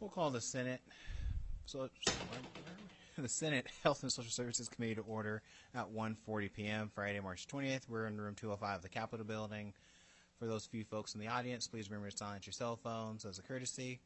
We'll call the Senate the Senate Health and Social Services Committee to order at 1:40 p.m. Friday, March 20th. We're in room 205 of the Capitol Building. For those few folks in the audience, please remember to silence your cell phones as a courtesy.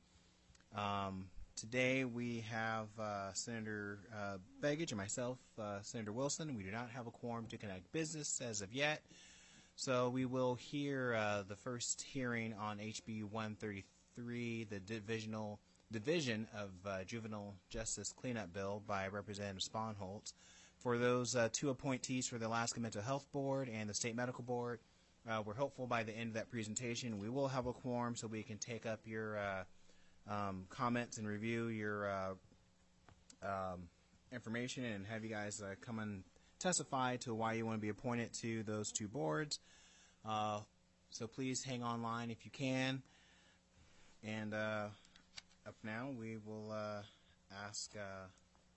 Today we have Senator Begich and myself, Senator Wilson. We do not have a quorum to conduct business as of yet. So we will hear the first hearing on HB 133, the Division of Juvenile Justice Cleanup Bill by Representative Sponholz. For those two appointees for the Alaska Mental Health Board and the State Medical Board, we're hopeful by the end of that presentation we will have a quorum so we can take up your comments and review your information and have you guys come and testify to why you want to be appointed to those two boards. So please hang online if you can. And up now we will ask, we're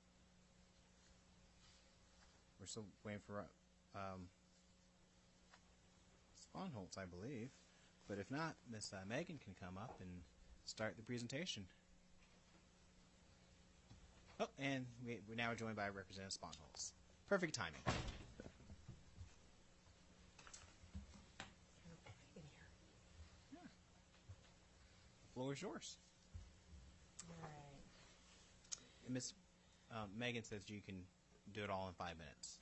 still waiting for Sponholz, I believe. But if not, Miss Megan can come up and start the presentation. Oh, and we're now joined by Representative Sponholz. Perfect timing. Yeah. The floor is yours. All right. Miss Megan says you can do it all in 5 minutes.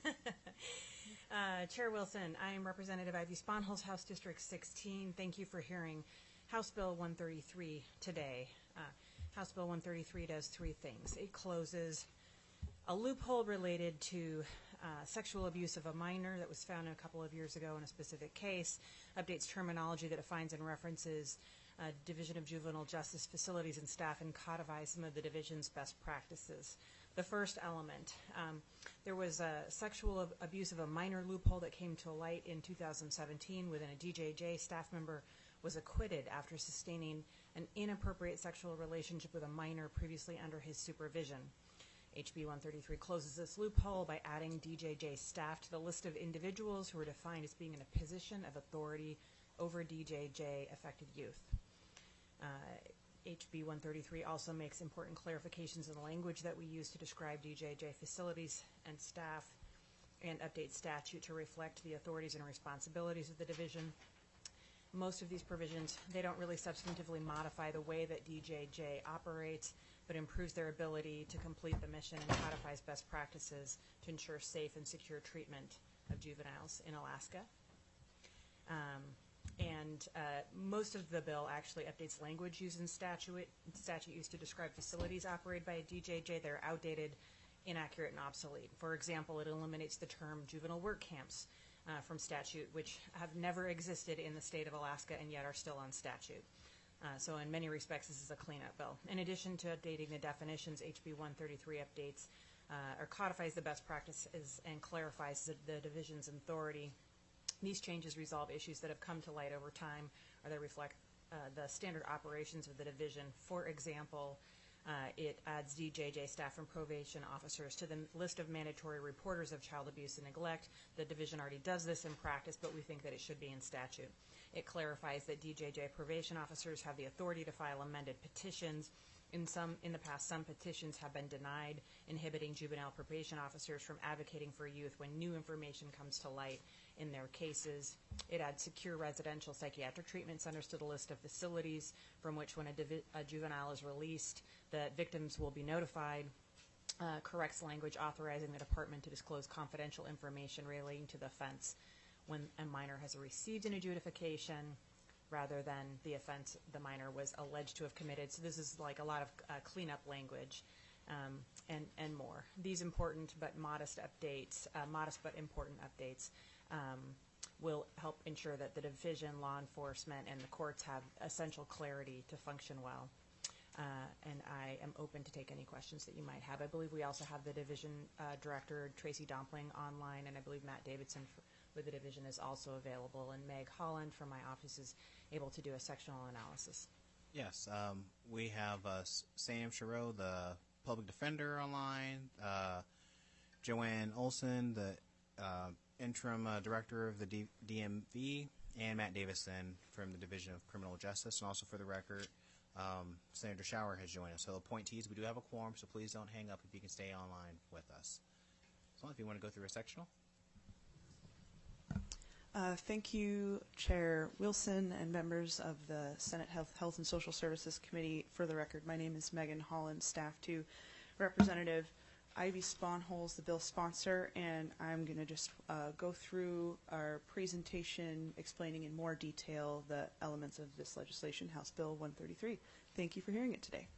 Chair Wilson, I am Representative Ivy Sponholz, House District 16. Thank you for hearing House Bill 133 today. House Bill 133 does three things. It closes a loophole related to sexual abuse of a minor that was found a couple of years ago in a specific case, updates terminology that defines and references Division of Juvenile Justice Facilities and staff, and codifies some of the division's best practices. The first element, there was a sexual abuse of a minor loophole that came to light in 2017 when a DJJ staff member was acquitted after sustaining an inappropriate sexual relationship with a minor previously under his supervision. HB 133 closes this loophole by adding DJJ staff to the list of individuals who are defined as being in a position of authority over DJJ affected youth. HB 133 also makes important clarifications in the language that we use to describe DJJ facilities and staff, and updates statute to reflect the authorities and responsibilities of the division. Most of these provisions, they don't really substantively modify the way that DJJ operates, but improves their ability to complete the mission and codifies best practices to ensure safe and secure treatment of juveniles in Alaska. Most of the bill actually updates language used in statute used to describe facilities operated by a DJJ. They're outdated, inaccurate, and obsolete. For example, it eliminates the term juvenile work camps from statute, which have never existed in the state of Alaska and yet are still on statute. So in many respects, this is a cleanup bill. In addition to updating the definitions, HB 133 updates or codifies the best practices and clarifies the division's authority. These changes resolve issues that have come to light over time, or they reflect the standard operations of the division. For example, it adds DJJ staff and probation officers to the list of mandatory reporters of child abuse and neglect. The division already does this in practice, but we think that it should be in statute. It clarifies that DJJ probation officers have the authority to file amended petitions. In the past, some petitions have been denied, inhibiting juvenile probation officers from advocating for youth when new information comes to light in their cases. It adds secure residential psychiatric treatment centers to the list of facilities from which, when a juvenile is released, the victims will be notified. Corrects language authorizing the department to disclose confidential information relating to the offense when a minor has received an adjudication, rather than the offense the minor was alleged to have committed. So this is like a lot of cleanup language and more. These important but modest updates, modest but important updates, will help ensure that the division, law enforcement, and the courts have essential clarity to function well. And I am open to take any questions that you might have. I believe we also have the division director, Tracy Dompling, online, and I believe Matt Davidson with the division is also available, and Meg Holland from my office is able to do a sectional analysis. Yes, we have Sam Shiro, the public defender, online, Joanne Olson, the interim director of the DMV, and Matt Davison from the Division of Criminal Justice. And also for the record, Senator Shower has joined us. So appointees, we do have a quorum, so please don't hang up if you can stay online with us. So if you want to go through a sectional. Thank you, Chair Wilson and members of the Senate Health and Social Services Committee. For the record, my name is Megan Holland, Staff 2, Representative Ivy Sponholz, the bill sponsor, and I'm going to just go through our presentation explaining in more detail the elements of this legislation, House Bill 133. Thank you for hearing it today.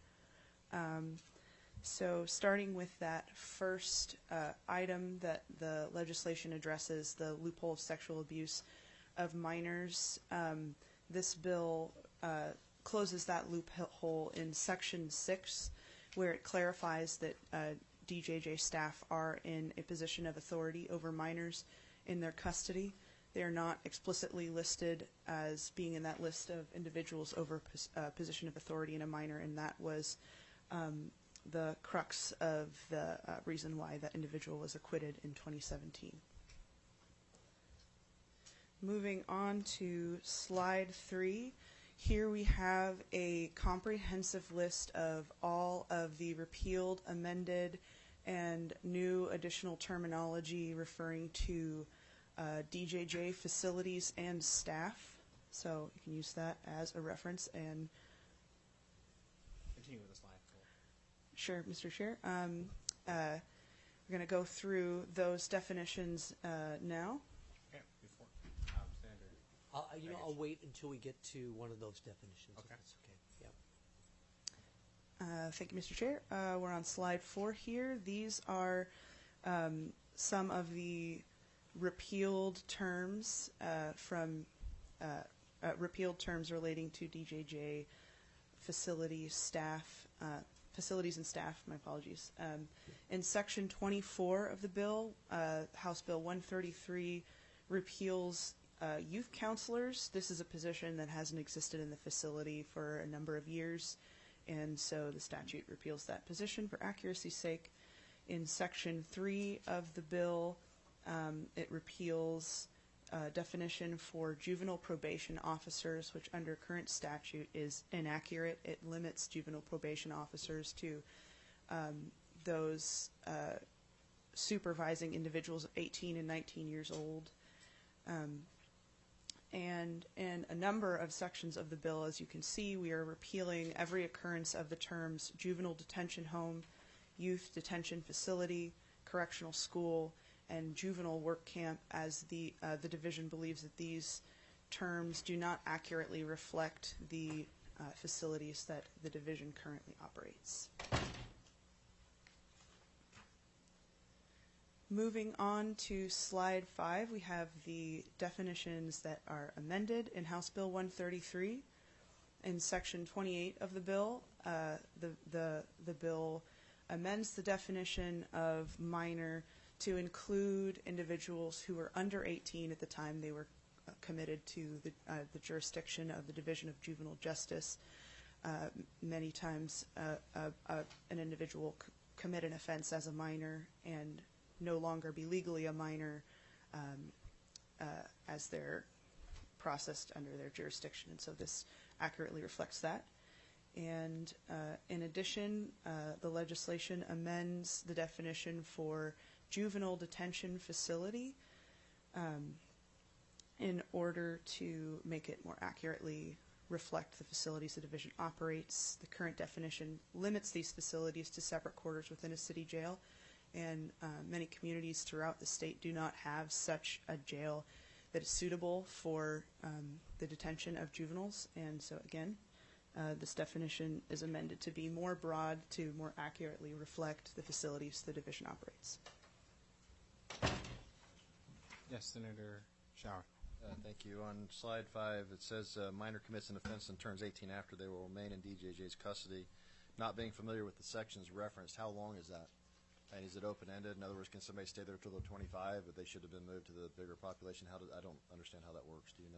So starting with that first item that the legislation addresses, the loophole of sexual abuse of minors, this bill closes that loophole in Section 6, where it clarifies that DJJ staff are in a position of authority over minors in their custody. They are not explicitly listed as being in that list of individuals over position of authority in a minor, and that was the crux of the reason why that individual was acquitted in 2017. Moving on to slide 3, here we have a comprehensive list of all of the repealed, amended, and new additional terminology referring to DJJ facilities and staff. So you can use that as a reference. And Continue with the slide. sure, Mr. Chair. We're going to go through those definitions now. Okay, before Senator. I'll wait until we get to one of those definitions. Okay. If that's okay. Yeah. Thank you, Mr. Chair. We're on slide 4 here. These are some of the repealed terms repealed terms relating to DJJ facilities and staff. My apologies. In Section 24 of the bill, House Bill 133 repeals youth counselors. This is a position that hasn't existed in the facility for a number of years, and so the statute repeals that position for accuracy's sake. In Section 3 of the bill, it repeals definition for juvenile probation officers, which under current statute is inaccurate. It limits juvenile probation officers to those supervising individuals of 18 and 19 years old. And in a number of sections of the bill, as you can see, we are repealing every occurrence of the terms juvenile detention home, youth detention facility, correctional school, and juvenile work camp, as the division believes that these terms do not accurately reflect the facilities that the division currently operates. Moving on to slide 5, we have the definitions that are amended in House Bill 133. In Section 28 of the bill, the bill amends the definition of minor to include individuals who were under 18 at the time they were committed to the jurisdiction of the Division of Juvenile Justice. Many times an individual commit an offense as a minor and no longer be legally a minor as they're processed under their jurisdiction, and so this accurately reflects that. And in addition, the legislation amends the definition for juvenile detention facility in order to make it more accurately reflect the facilities the division operates. The current definition limits these facilities to separate quarters within a city jail, and many communities throughout the state do not have such a jail that is suitable for the detention of juveniles. And so again, this definition is amended to be more broad to more accurately reflect the facilities the division operates. Yes, Senator Shower. Thank you. On slide 5, it says minor commits an offense and turns 18 after they will remain in DJJ's custody. Not being familiar with the sections referenced, how long is that? And is it open-ended? In other words, can somebody stay there till they're 25, but they should have been moved to the bigger population? I don't understand how that works. Do you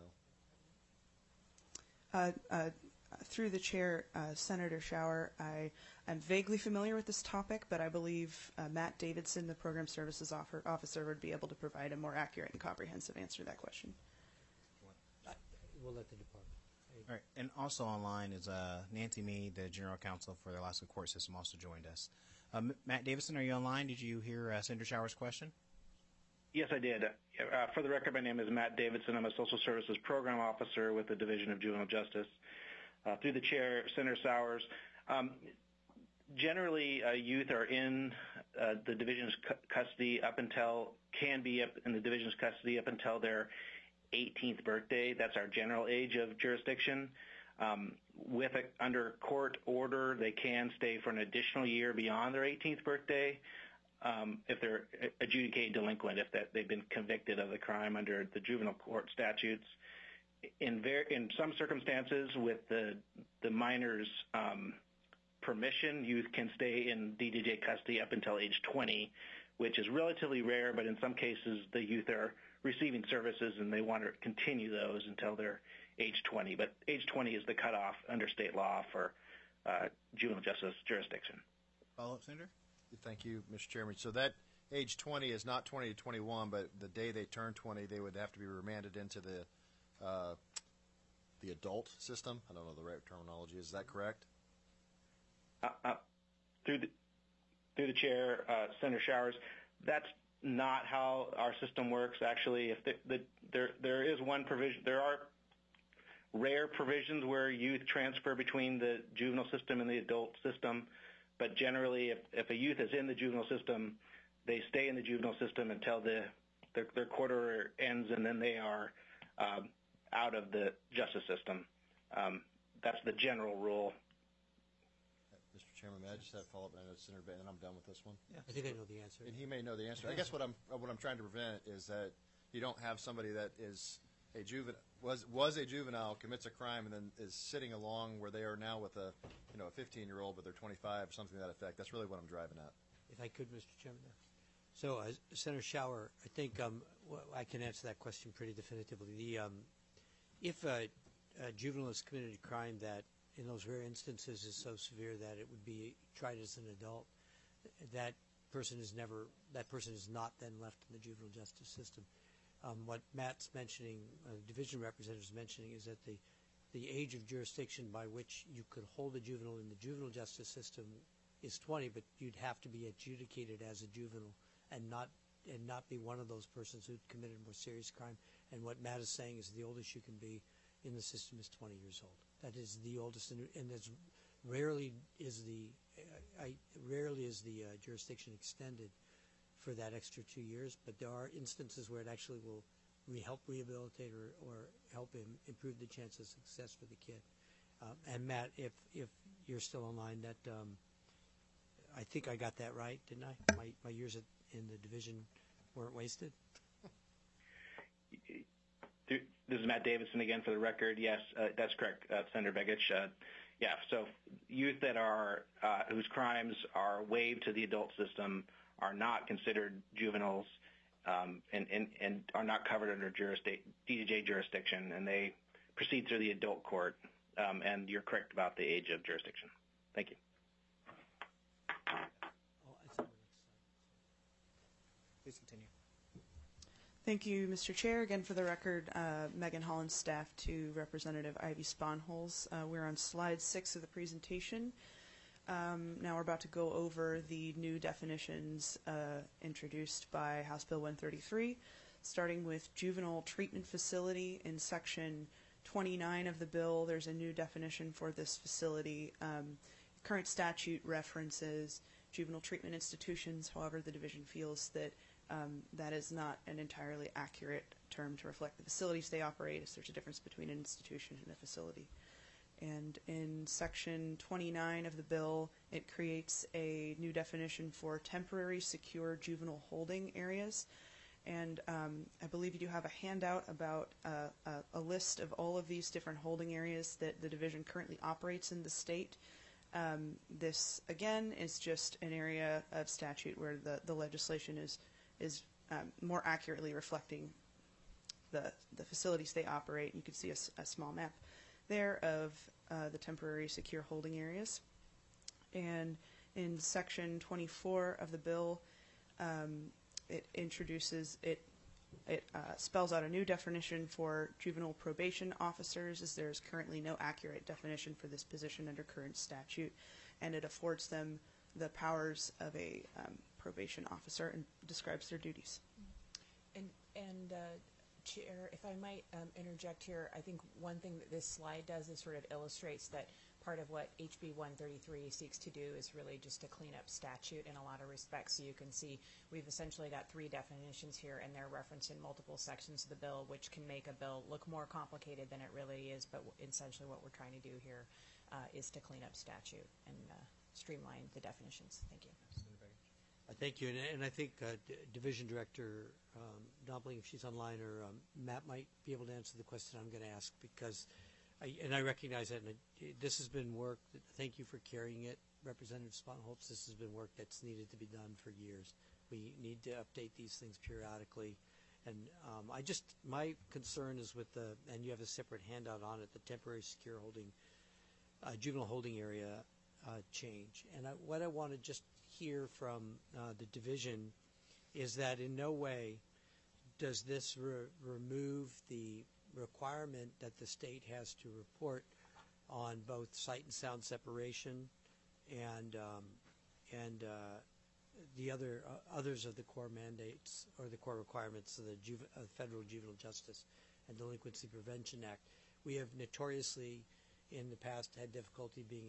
know? Through the chair, Senator Shower, I'm vaguely familiar with this topic, but I believe Matt Davidson, the Program Services Officer, would be able to provide a more accurate and comprehensive answer to that question. We'll let the department. All right, and also online is Nancy Mead, the General Counsel for the Alaska Court System, also joined us. Matt Davidson, are you online? Did you hear Senator Shower's question? Yes, I did. For the record, my name is Matt Davidson. I'm a Social Services Program Officer with the Division of Juvenile Justice. Through the chair, Senator Sowers, generally youth are in the Division's custody can be up in the Division's custody up until their 18th birthday. That's our general age of jurisdiction. Under court order, they can stay for an additional year beyond their 18th birthday. If they're adjudicated delinquent, if they've been convicted of the crime under the juvenile court statutes. In some circumstances, with the minor's permission, youth can stay in DJJ custody up until age 20, which is relatively rare, but in some cases the youth are receiving services and they want to continue those until they're age 20. But age 20 is the cutoff under state law for juvenile justice jurisdiction. Follow-up, Senator? Thank you, Mr. Chairman. So that age 20 is not 20 to 21, but the day they turn 20, they would have to be remanded into the adult system. I don't know the right terminology. Is that correct? Through the chair, Senator Showers, that's not how our system works. Actually, if there is one provision, there are rare provisions where youth transfer between the juvenile system and the adult system. But generally, if a youth is in the juvenile system, they stay in the juvenile system until their quarter ends, and then they are out of the justice system. That's the general rule. Mr. Chairman, may I just have a follow-up? I know Senator Bannon, and I'm done with this one. Yeah. I think I know the answer. And he may know the answer. I guess what I'm trying to prevent is that you don't have somebody that is a juvenile, was a juvenile, commits a crime, and then is sitting along where they are now with a 15-year-old, but they're 25 or something to that effect. That's really what I'm driving at. If I could, Mr. Chairman. So, Senator Shower, I think I can answer that question pretty definitively. If a juvenile has committed a crime that, in those rare instances, is so severe that it would be tried as an adult, that person is not then left in the juvenile justice system. What Matt's mentioning, division representative is mentioning, is that the age of jurisdiction by which you could hold a juvenile in the juvenile justice system is 20, but you'd have to be adjudicated as a juvenile and not be one of those persons who'd committed a more serious crime. And what Matt is saying is the oldest you can be in the system is 20 years old. That is the oldest, and that's rarely is the jurisdiction extended for that extra 2 years. But there are instances where it actually will help rehabilitate or help improve the chance of success for the kid. And Matt, if you're still online, that I think I got that right, didn't I? My years in the division weren't wasted. This is Matt Davidson again for the record. Yes, that's correct, Senator Begich. So youth that are whose crimes are waived to the adult system are not considered juveniles and are not covered under DJJ jurisdiction, and they proceed through the adult court. And you're correct about the age of jurisdiction. Thank you. Please continue. Thank you, Mr. Chair. Again, for the record, Megan Holland, staff to Representative Ivy Sponholz. We're on slide 6 of the presentation. Now we're about to go over the new definitions introduced by House Bill 133, starting with juvenile treatment facility. In section 29 of the bill, there's a new definition for this facility. Current statute references juvenile treatment institutions. However, the division feels that that is not an entirely accurate term to reflect the facilities they operate, as there's a difference between an institution and a facility. And in section 29 of the bill, it creates a new definition for temporary secure juvenile holding areas. And I believe you do have a handout about a list of all of these different holding areas that the division currently operates in the state. This, again, is just an area of statute where the legislation is more accurately reflecting the facilities they operate. You can see a small map there of the temporary secure holding areas. And in section 24 of the bill, it It spells out a new definition for juvenile probation officers, as there is currently no accurate definition for this position under current statute, and it affords them the powers of a probation officer and describes their duties. And Chair, if I might interject here, I think one thing that this slide does is sort of illustrates that part of what HB 133 seeks to do is really just to clean up statute in a lot of respects. So you can see we've essentially got 3 definitions here, and they're referenced in multiple sections of the bill, which can make a bill look more complicated than it really is. But essentially what we're trying to do here is to clean up statute and streamline the definitions. Thank you. Thank you, and I think Division Director Dompling, if she's online, or Matt might be able to answer the question I'm going to ask, because I recognize that, and this has been work. Thank you for carrying it, Representative Sponholz. This has been work that's needed to be done for years. We need to update these things periodically, and my concern is with and you have a separate handout on it, the temporary secure holding, juvenile holding area change. And what I want to just hear from the division is that in no way does this remove the requirement that the state has to report on both sight and sound separation and the others of the core mandates or the core requirements of the Federal Juvenile Justice and Delinquency Prevention Act. We have notoriously in the past had difficulty being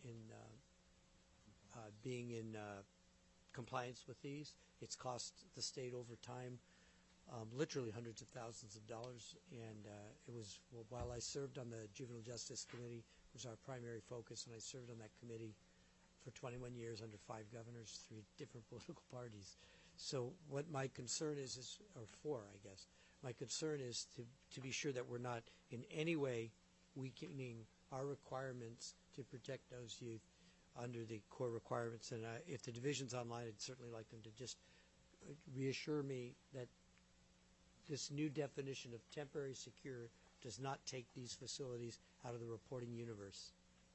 in compliance with these. It's cost the state over time literally hundreds of thousands of dollars, and it was, while I served on the Juvenile Justice Committee, it was our primary focus, and I served on that committee for 21 years under 5 governors, 3 different political parties. So what my concern is or 4, I guess, my concern is to be sure that we're not in any way weakening our requirements to protect those youth under the core requirements. And if the division's online, I'd certainly like them to just reassure me that this new definition of temporary secure does not take these facilities out of the reporting universe.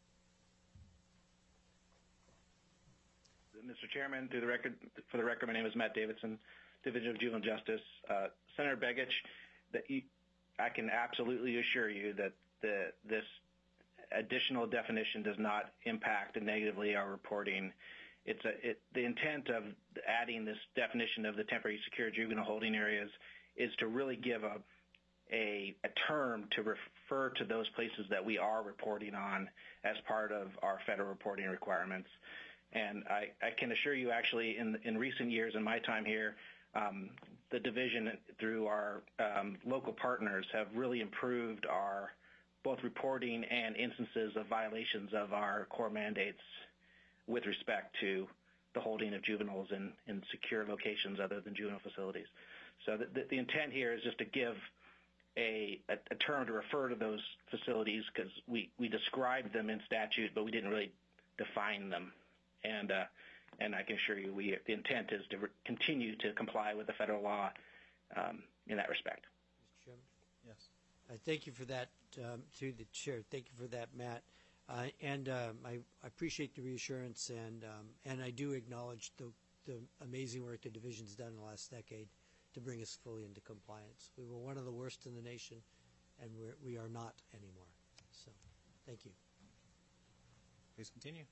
Mr. Chairman, for the record, my name is Matt Davidson, Division of Juvenile Justice. Senator Begich, I can absolutely assure you that this additional definition does not impact negatively our reporting. The intent of adding this definition of the temporary secure juvenile holding areas is to really give a term to refer to those places that we are reporting on as part of our federal reporting requirements. And I can assure you, actually, in recent years, in my time here, the division, through our local partners, have really improved our both reporting and instances of violations of our core mandates with respect to the holding of juveniles in secure locations other than juvenile facilities. So the intent here is just to give a term to refer to those facilities, because we described them in statute, but we didn't really define them. And I can assure you the intent is to continue to comply with the federal law in that respect. Mr. Chairman? Yes. Thank you for that, through the chair. Thank you for that, Matt. I appreciate the reassurance, and I do acknowledge the amazing work the division's done in the last decade to bring us fully into compliance. We were one of the worst in the nation, and we are not anymore. So, thank you. Please continue.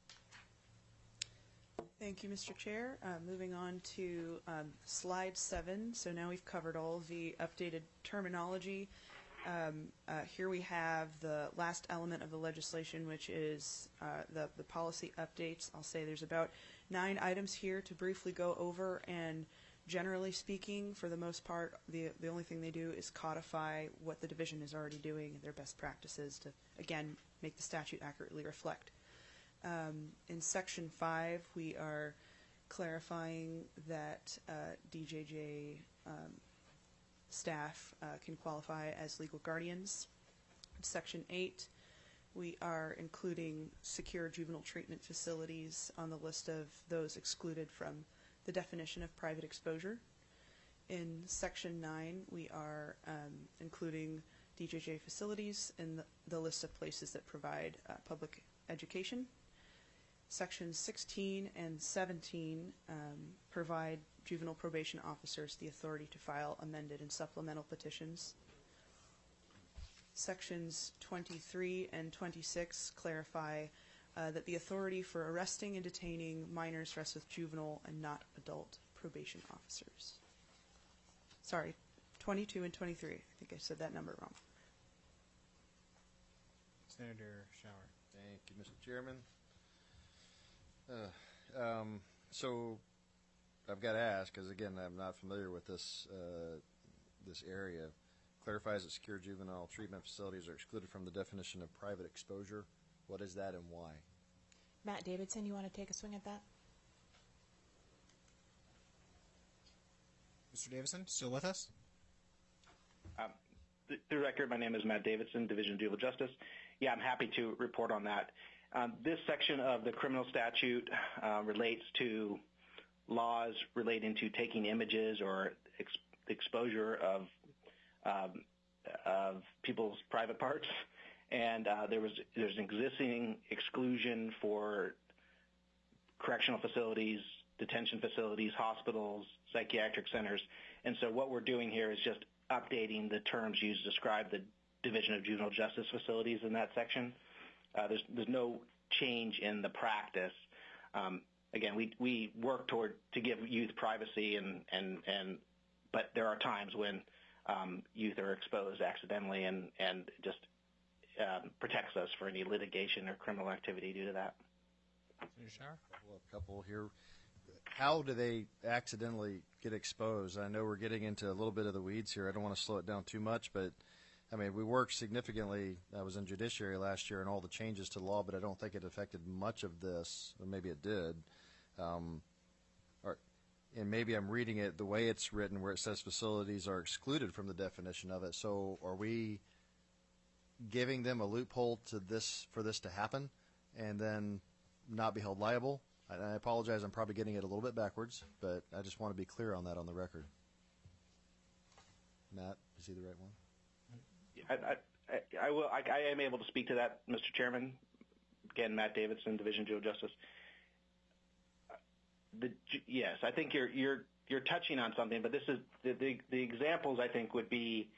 Thank you, Mr. Chair. Moving on to slide 7. So now we've covered all of the updated terminology. Here we have the last element of the legislation, which is the policy updates. I'll say there's about 9 items here to briefly go over, and generally speaking, for the most part, the only thing they do is codify what the division is already doing, their best practices, to, again, make the statute accurately reflect. In Section 5, we are clarifying that DJJ staff can qualify as legal guardians. In Section 8, we are including secure juvenile treatment facilities on the list of those excluded from the definition of private exposure. In Section 9, we are including DJJ facilities in the list of places that provide public education. Sections 16 and 17 provide juvenile probation officers the authority to file amended and supplemental petitions. Sections 23 and 26 clarify that the authority for arresting and detaining minors rests with juvenile and not adult probation officers. Sorry, 22 and 23. I think I said that number wrong. Senator Shower. Thank you, Mr. Chairman. So I've got to ask, because again, I'm not familiar with this this area. Clarifies that secure juvenile treatment facilities are excluded from the definition of private exposure. What is that and why? Matt Davidson, you want to take a swing at that? Mr. Davidson, still with us? The record, my name is Matt Davidson, Division of Juvenile Justice. Yeah, I'm happy to report on that. This section of the criminal statute relates to laws relating to taking images or exposure of people's private parts. And there's an existing exclusion for correctional facilities, detention facilities, hospitals, psychiatric centers. And so what we're doing here is just updating the terms used to describe the Division of Juvenile Justice facilities in that section. There's no change in the practice. Again, we work toward to give youth privacy, but there are times when youth are exposed accidentally, and it just protects us for any litigation or criminal activity due to that. Senator Shower? A couple here. How do they accidentally get exposed? I know we're getting into a little bit of the weeds here. I don't want to slow it down too much, but I mean, we worked significantly. I was in judiciary last year and all the changes to the law, but I don't think it affected much of this, or maybe it did. And maybe I'm reading it the way it's written, where it says facilities are excluded from the definition of it. So are we giving them a loophole for this to happen and then not be held liable? I apologize, I'm probably getting it a little bit backwards, but I just want to be clear on that on the record. Matt, is he the right one? I am able to speak to that, Mr. Chairman. Again, Matt Davidson, Division of Juvenile Justice. Yes, I think you're touching on something, but this is the examples. I think would be,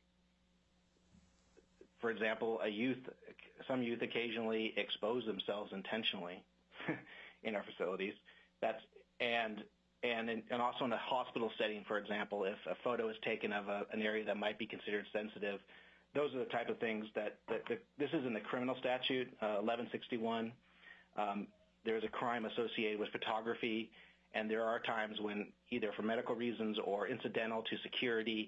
for example, some youth occasionally expose themselves intentionally in our facilities. And also in a hospital setting, for example, if a photo is taken of an area that might be considered sensitive. Those are the type of things that this is in the criminal statute, 1161. There is a crime associated with photography, and there are times when, either for medical reasons or incidental to security,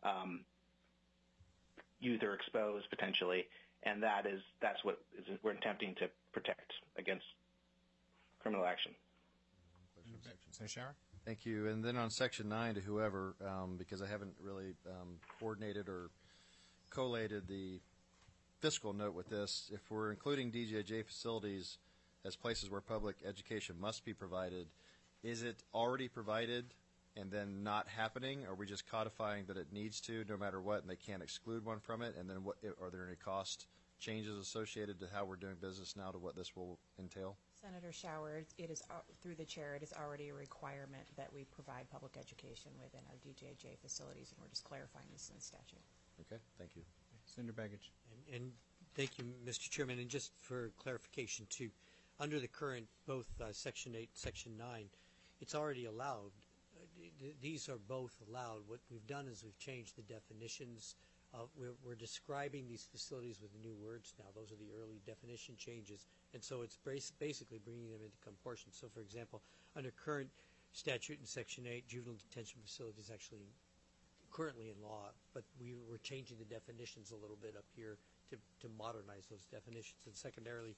youth are exposed potentially, and that's what we're attempting to protect against criminal action. Senator Shower? Thank you. And then on Section 9 to whoever, because I haven't really coordinated or collated the fiscal note with this, if we're including DJJ facilities as places where public education must be provided, is it already provided and then not happening? Or are we just codifying that it needs to no matter what and they can't exclude one from it? And then are there any cost changes associated to how we're doing business now to what this will entail? Senator Shower, it is through the chair. It is already a requirement that we provide public education within our DJJ facilities, and we're just clarifying this in the statute. Okay, thank you. Senator Baggage. And thank you, Mr. Chairman. And just for clarification, too, under the current both Section 8, Section 9, it's already allowed. These are both allowed. What we've done is we've changed the definitions. We're describing these facilities with new words now. Those are the early definition changes. And so it's basically bringing them into proportion. So, for example, under current statute in Section 8, juvenile detention facility is actually currently in law, but we're changing the definitions a little bit up here to modernize those definitions. And secondarily,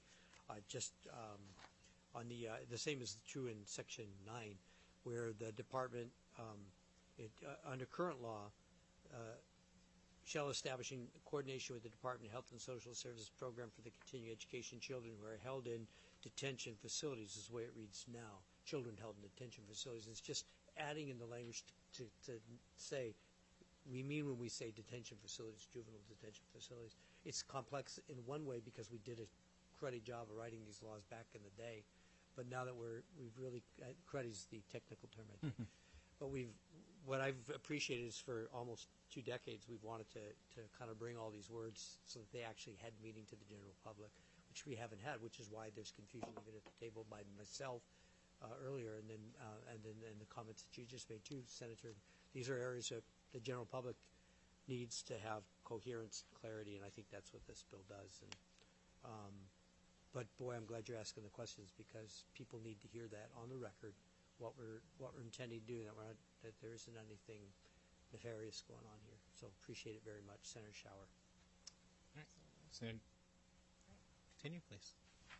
on the same is true in Section 9, where the department, under current law, shall establish in coordination with the Department of Health and Social Services program for the continuing education children who are held in detention facilities is the way it reads now. Children held in detention facilities. It's just adding in the language to say, we mean when we say detention facilities, juvenile detention facilities. It's complex in one way because we did a cruddy job of writing these laws back in the day, but now that we've really, crud is the technical term, I think. But what I've appreciated is for almost 2 decades, we've wanted to kind of bring all these words so that they actually had meaning to the general public, which we haven't had, which is why there's confusion even at the table by myself earlier, and then the comments that you just made too, Senator. These are areas that the general public needs to have coherence, clarity, and I think that's what this bill does. And but boy, I'm glad you're asking the questions, because people need to hear that on the record, what we're intending to do, that there isn't anything nefarious going on here. So appreciate it very much, Senator Shower. All right. Senator, continue, please.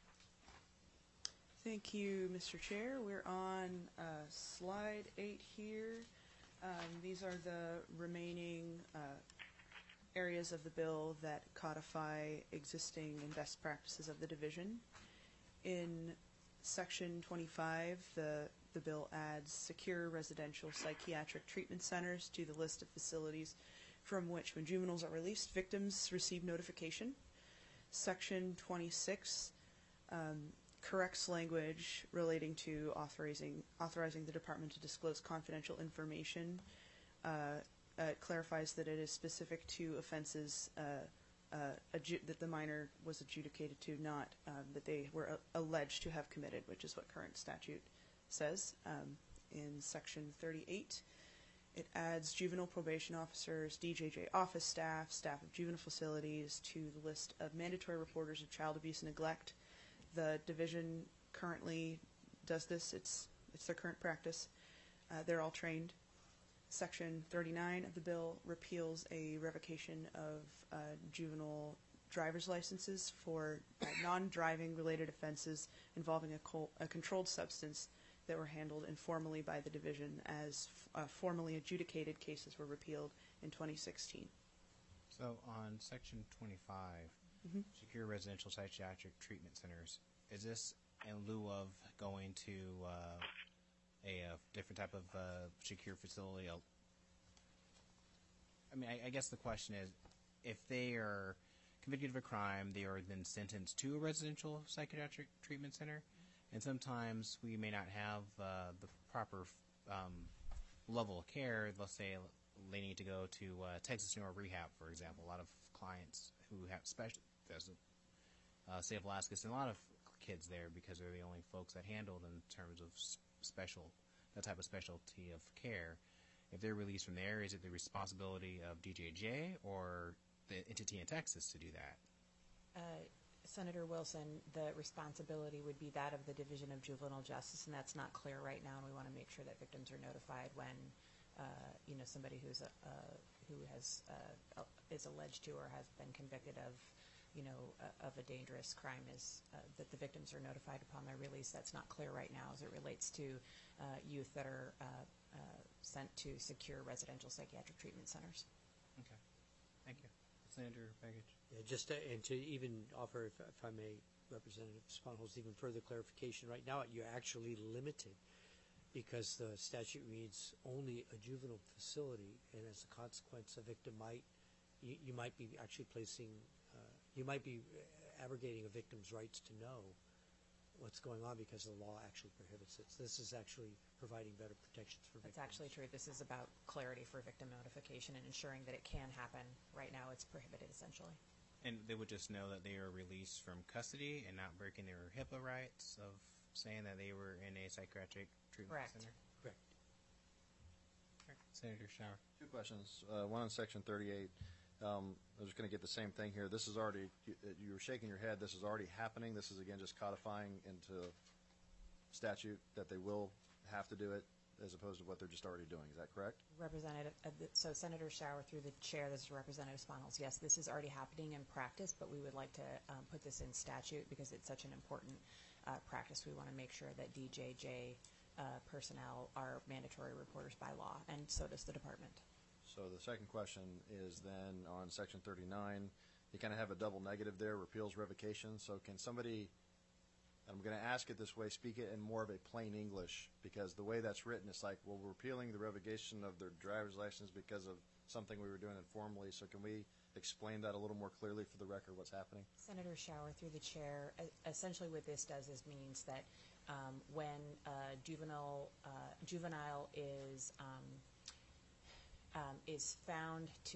Thank you, Mr. Chair. We're on slide 8 here. These are the remaining areas of the bill that codify existing and best practices of the division. In section 25, the bill adds secure residential psychiatric treatment centers to the list of facilities from which, when juveniles are released, victims receive notification. Section 26 corrects language relating to authorizing the department to disclose confidential information. It clarifies that it is specific to offenses that the minor was adjudicated to, not that they were alleged to have committed, which is what current statute says. In section 38, it adds juvenile probation officers, DJJ office staff, staff of juvenile facilities to the list of mandatory reporters of child abuse and neglect. The division currently does this. It's their current practice. They're all trained. Section 39 of the bill repeals a revocation of juvenile driver's licenses for non-driving related offenses involving a controlled substance that were handled informally by the division, as formally adjudicated cases were repealed in 2016. So on section 25, secure residential psychiatric treatment centers, is this in lieu of going to a different type of secure facility? I mean, I guess the question is, if they are convicted of a crime, they are then sentenced to a residential psychiatric treatment center, and sometimes we may not have the proper level of care. Let's say they need to go to Texas Neuro Rehab, for example. A lot of clients who have special, say of Alaskis, and a lot of kids there because they're the only folks that handle in terms of that type of specialty of care. If they're released from there, is it the responsibility of DJJ or the entity in Texas to do that? Senator Wilson, the responsibility would be that of the Division of Juvenile Justice, and that's not clear right now, and we want to make sure that victims are notified when somebody who is alleged to or has been convicted of a dangerous crime is that the victims are notified upon their release. That's not clear right now as it relates to youth that are sent to secure residential psychiatric treatment centers. Okay. Thank you. Senator Begich. Yeah, just to even offer, if I may, Representative Sponholz, even further clarification. Right now, you're actually limited because the statute reads only a juvenile facility, and as a consequence, a victim you might be actually you might be abrogating a victim's rights to know what's going on because the law actually prohibits it. So this is actually providing better protections for victims. That's actually true. This is about clarity for victim notification and ensuring that it can happen. Right now, it's prohibited, essentially. And they would just know that they are released from custody and not breaking their HIPAA rights of saying that they were in a psychiatric treatment Correct. center? Correct. Senator Shower. 2 questions. One on section 38. I was just going to get the same thing here. This is already, you were shaking your head, this is already happening. This is, again, just codifying into statute that they will have to do it as opposed to what they're just already doing. Is that correct? Representative, so Senator Shower, through the chair, this is Representative Sponholz. Yes, this is already happening in practice, but we would like to put this in statute because it's such an important practice. We want to make sure that DJJ personnel are mandatory reporters by law, and so does the department. So the second question is then on section 39, you kind of have a double negative there, repeals, revocation. So can somebody, I'm going to ask it this way, speak it in more of a plain English, because the way that's written, it's like, well, we're repealing the revocation of their driver's license because of something we were doing informally. So can we explain that a little more clearly for the record, what's happening? Senator Shower, through the chair, essentially what this does is means that when a juvenile is found to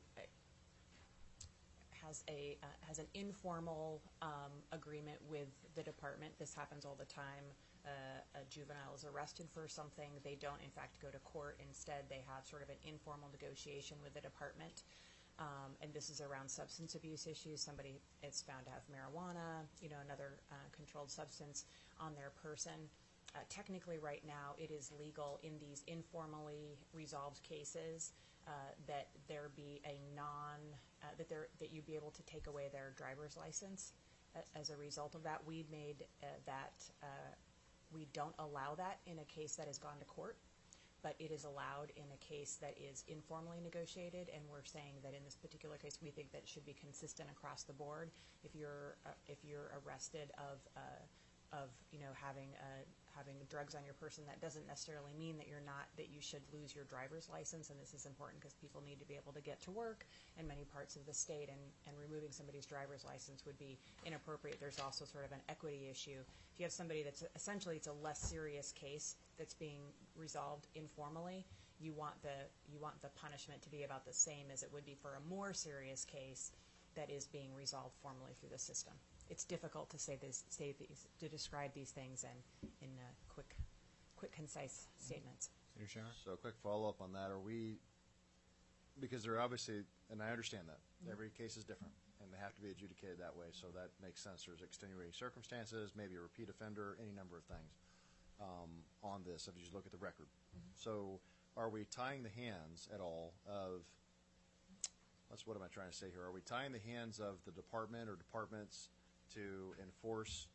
has an informal agreement with the department. This happens all the time. A juvenile is arrested for something. They don't, in fact, go to court. Instead, they have sort of an informal negotiation with the department. And this is around substance abuse issues. Somebody is found to have marijuana, another controlled substance on their person. Technically, right now, it is legal in these informally resolved cases that there be a that you be able to take away their driver's license. As a result of that, we made that we don't allow that in a case that has gone to court, but it is allowed in a case that is informally negotiated. And we're saying that in this particular case, we think that it should be consistent across the board. If you're arrested of having drugs on your person, that doesn't necessarily mean that you should lose your driver's license. And this is important because people need to be able to get to work in many parts of the state, and removing somebody's driver's license would be inappropriate. There's also sort of an equity issue. If you have somebody that's essentially, it's a less serious case that's being resolved informally, you want the punishment to be about the same as it would be for a more serious case that is being resolved formally through the system. It's difficult to to describe these things in quick, concise statements. Senator Shower? So a quick follow-up on that. Because they're obviously, and I understand that, every case is different, and they have to be adjudicated that way, so that makes sense. There's extenuating circumstances, maybe a repeat offender, any number of things on this, if you just look at the record. So are we tying the hands at all of, what am I trying to say here? Are we tying the hands of the department or departments to enforce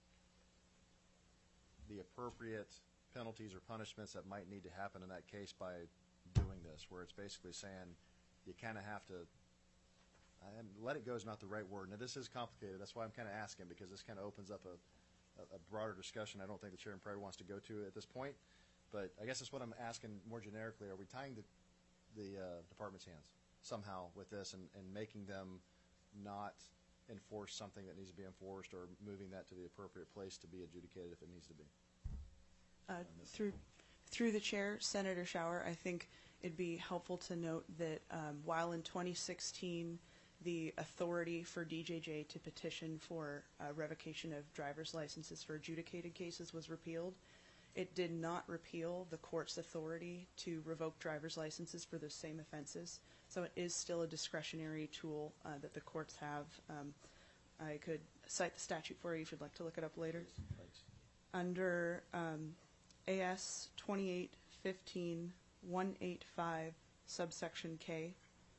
the appropriate penalties or punishments that might need to happen in that case by doing this, where it's basically saying you kind of have to, and let it go is not the right word. Now, this is complicated. That's why I'm kind of asking, because this kind of opens up a broader discussion I don't think the chairman probably wants to go to at this point. But I guess that's what I'm asking more generically. Are we tying the department's hands somehow with this and making them not enforce something that needs to be enforced, or moving that to the appropriate place to be adjudicated if it needs to be? Through the chair, Senator Shower, I think it'd be helpful to note that while in 2016 the authority for DJJ to petition for revocation of driver's licenses for adjudicated cases was repealed, it did not repeal the court's authority to revoke driver's licenses for those same offenses. So it is still a discretionary tool that the courts have. I could cite the statute for you if you'd like to look it up later. Thanks. Under AS 2815-185, subsection K. Okay.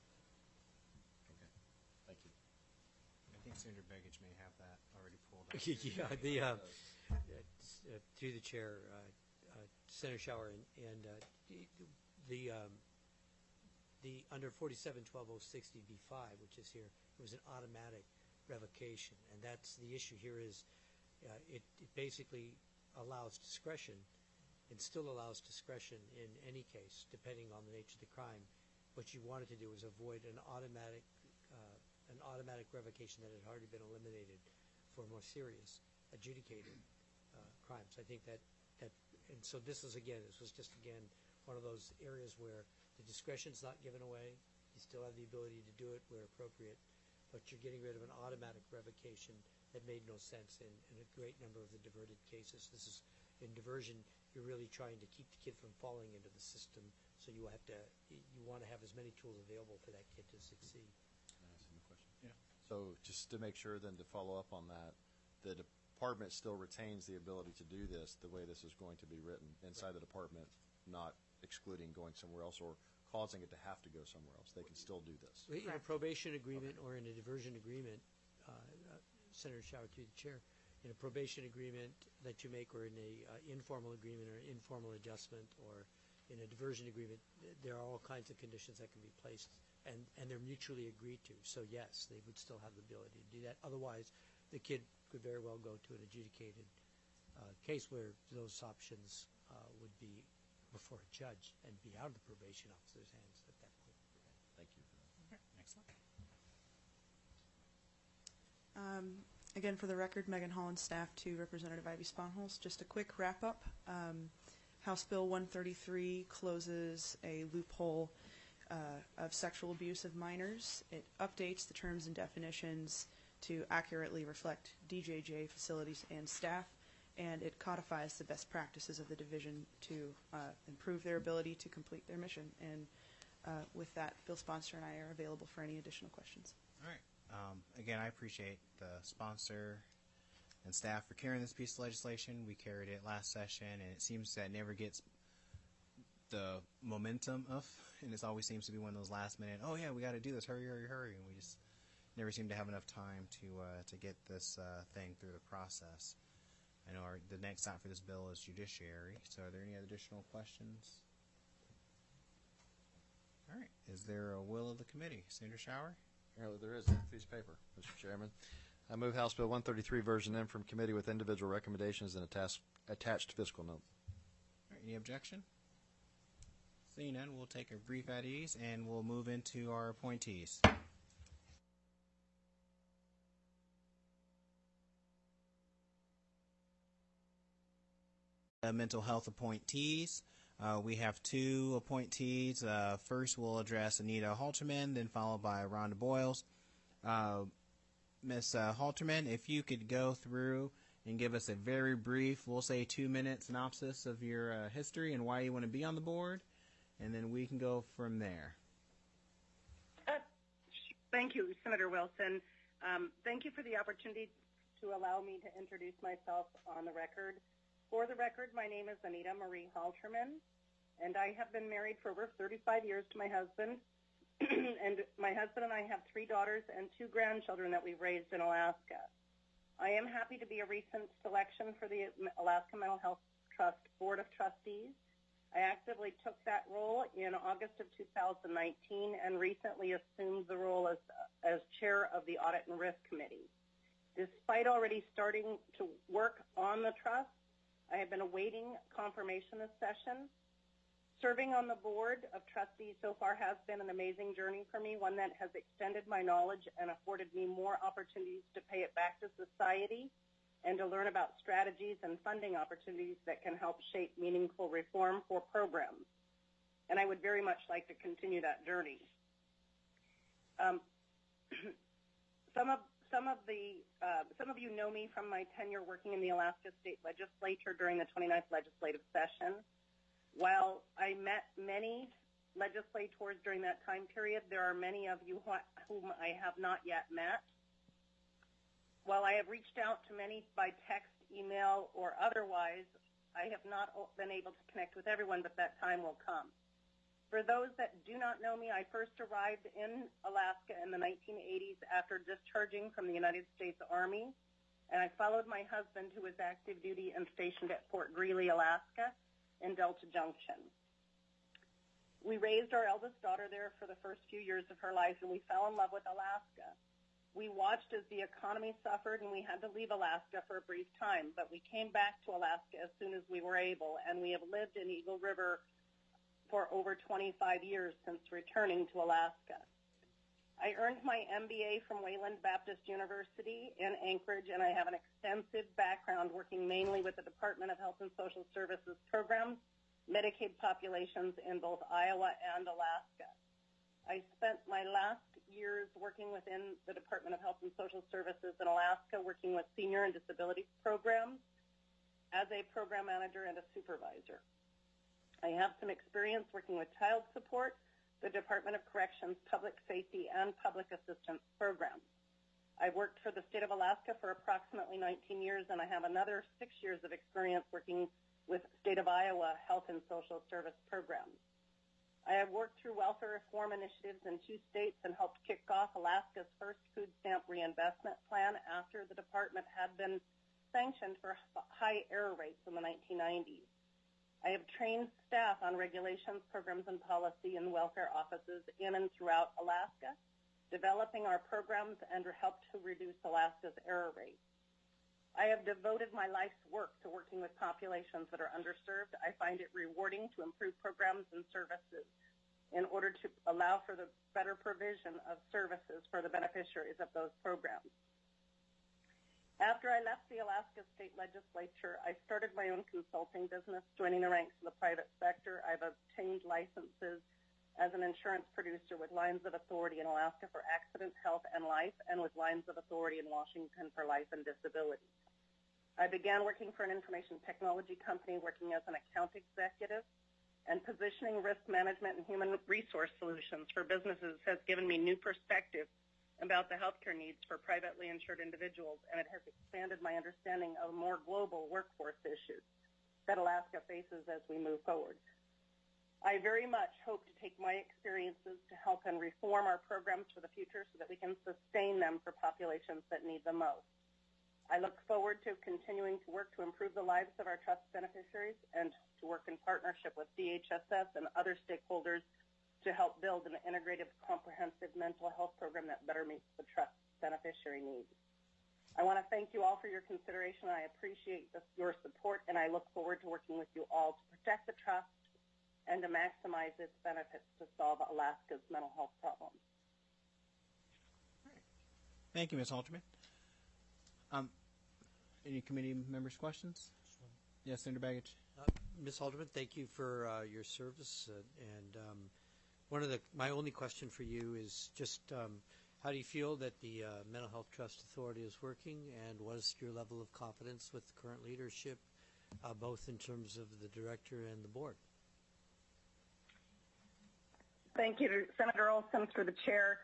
Thank you. I think Senator Begich may have that already pulled up. Yeah, through the chair, Senator Shower, and the under 47-12-060B5, which is here, it was an automatic revocation, and that's the issue here. Is it basically allows discretion, and still allows discretion in any case, depending on the nature of the crime. What you wanted to do is avoid an automatic revocation that had already been eliminated for more serious adjudicated crimes. I think that and so this was just one of those areas where the discretion's not given away. You still have the ability to do it where appropriate, but you're getting rid of an automatic revocation that made no sense in a great number of the diverted cases. This is, in diversion, you're really trying to keep the kid from falling into the system, so you want to have as many tools available for that kid to succeed. Can I ask him a question? Yeah. So just to make sure then, to follow up on that, the department still retains the ability to do this the way this is going to be written inside the department, not excluding going somewhere else or causing it to have to go somewhere else. They can still do this. In a probation agreement or in a diversion agreement, Senator Shower, through the chair, in a probation agreement that you make, or in a informal agreement or informal adjustment, or in a diversion agreement, there are all kinds of conditions that can be placed, and they're mutually agreed to. So yes, they would still have the ability to do that. Otherwise, the kid could very well go to an adjudicated case where those options would be before a judge and be out of the probation officer's hands at that point. Thank you for that. Okay, excellent. Again, for the record, Megan Holland, staff to Representative Ivy Sponholz. Just a quick wrap-up. House Bill 133 closes a loophole of sexual abuse of minors. It updates the terms and definitions to accurately reflect DJJ facilities and staff, and it codifies the best practices of the division to improve their ability to complete their mission. And with that, Bill sponsor and I are available for any additional questions. All right. Again, I appreciate the sponsor and staff for carrying this piece of legislation. We carried it last session, and it seems that never gets the momentum of, and it always seems to be one of those last minute, oh yeah, we got to do this, hurry, hurry, hurry, and we just never seem to have enough time to get this thing through the process. I know the next stop for this bill is judiciary, so are there any additional questions? All right. Is there a will of the committee? Senator Shower? Apparently there is a piece of paper, Mr. Chairman. I move House Bill 133 version N from committee with individual recommendations and attached fiscal note. All right, any objection? Seeing none, we'll take a brief at ease and we'll move into our appointees. Mental health appointees. We have two appointees. First, we'll address Anita Halterman, then followed by Rhonda Boyles. Ms. Halterman, if you could go through and give us a very brief, we'll say 2-minute synopsis of your history and why you want to be on the board, and then we can go from there. Thank you, Senator Wilson. Thank you for the opportunity to allow me to introduce myself on the record. For the record, my name is Anita Marie Halterman, and I have been married for over 35 years to my husband. And my husband and I have 3 daughters and 2 grandchildren that we've raised in Alaska. I am happy to be a recent selection for the Alaska Mental Health Trust Board of Trustees. I actively took that role in August of 2019 and recently assumed the role as chair of the Audit and Risk Committee. Despite already starting to work on the trust, I have been awaiting confirmation this session. Serving on the board of trustees so far has been an amazing journey for me, one that has extended my knowledge and afforded me more opportunities to pay it back to society and to learn about strategies and funding opportunities that can help shape meaningful reform for programs. And I would very much like to continue that journey. Some of you know me from my tenure working in the Alaska State Legislature during the 29th legislative session. While I met many legislators during that time period, there are many of you whom I have not yet met. While I have reached out to many by text, email, or otherwise, I have not been able to connect with everyone, but that time will come. For those that do not know me, I first arrived in Alaska in the 1980s after discharging from the United States Army, and I followed my husband, who was active duty and stationed at Fort Greely, Alaska, in Delta Junction. We raised our eldest daughter there for the first few years of her life, and we fell in love with Alaska. We watched as the economy suffered, and we had to leave Alaska for a brief time, but we came back to Alaska as soon as we were able, and we have lived in Eagle River for over 25 years since returning to Alaska. I earned my MBA from Wayland Baptist University in Anchorage, and I have an extensive background working mainly with the Department of Health and Social Services programs, Medicaid populations in both Iowa and Alaska. I spent my last years working within the Department of Health and Social Services in Alaska, working with senior and disability programs as a program manager and a supervisor. I have some experience working with child support, the Department of Corrections, Public Safety, and Public Assistance programs. I've worked for the state of Alaska for approximately 19 years, and I have another 6 years of experience working with state of Iowa health and social service programs. I have worked through welfare reform initiatives in 2 states and helped kick off Alaska's first food stamp reinvestment plan after the department had been sanctioned for high error rates in the 1990s. I have trained staff on regulations, programs, and policy in welfare offices in and throughout Alaska, developing our programs and helped to reduce Alaska's error rate. I have devoted my life's work to working with populations that are underserved. I find it rewarding to improve programs and services in order to allow for the better provision of services for the beneficiaries of those programs. After I left the Alaska State Legislature, I started my own consulting business, joining the ranks of the private sector. I've obtained licenses as an insurance producer with lines of authority in Alaska for accident, health, and life, and with lines of authority in Washington for life and disability. I began working for an information technology company, working as an account executive, and positioning risk management and human resource solutions for businesses has given me new perspective about the healthcare needs for privately insured individuals, and it has expanded my understanding of more global workforce issues that Alaska faces as we move forward. I very much hope to take my experiences to help and reform our programs for the future so that we can sustain them for populations that need them most. I look forward to continuing to work to improve the lives of our trust beneficiaries and to work in partnership with DHSS and other stakeholders to help build an integrative, comprehensive mental health program that better meets the trust beneficiary needs. I want to thank you all for your consideration. I appreciate your support, and I look forward to working with you all to protect the trust and to maximize its benefits to solve Alaska's mental health problems. Thank you, Ms. Halterman. Any committee members' questions? Yes, Senator Baggage. Ms. Halderman, thank you for your service. My only question for you is just how do you feel that the Mental Health Trust Authority is working, and what is your level of confidence with the current leadership, both in terms of the director and the board? Thank you to Senator Olson for the chair.